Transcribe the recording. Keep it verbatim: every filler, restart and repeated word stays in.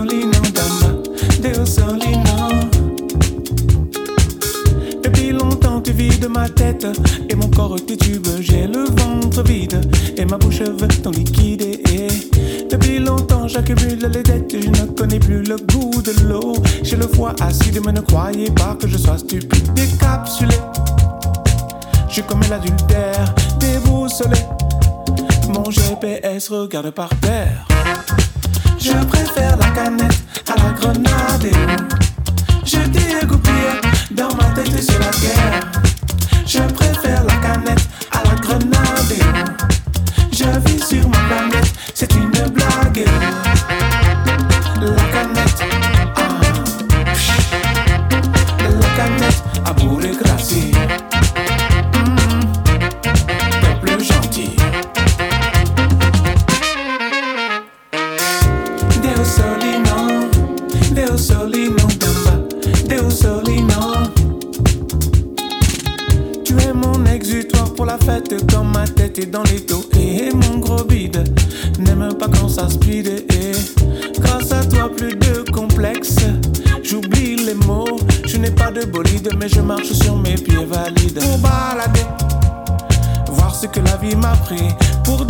solino dama, Deo solino. Depuis longtemps tu vides ma tête et mon corps titube, j'ai le ventre vide et ma bouche veut ton liquide. Et depuis longtemps j'accumule les dettes, je ne connais plus le goût de l'eau. J'ai le foie acide mais ne croyez pas que je sois stupide. Décapsulé, je commets l'adultère, déboussolé. Mon G P S regarde par terre. Je préfère la canette à la grenade. Je dégoupille dans ma tête et sur la guerre. Je préfère la canette à la grenade. Je vis sur ma planète, c'est une blague. La canette, ah, psh, la canette à bout de gracie. Mmh, plus gentil. Deo solino, Deo solino damba, Deo solino. Tu es mon exutoire pour la fête, quand ma tête est dans les taux. Et mon gros bide n'aime pas quand ça speed. Et grâce à toi plus de complexe, j'oublie les mots. Je n'ai pas de bolide mais je marche sur mes pieds valides. Pour balader, voir ce que la vie m'a pris. Pour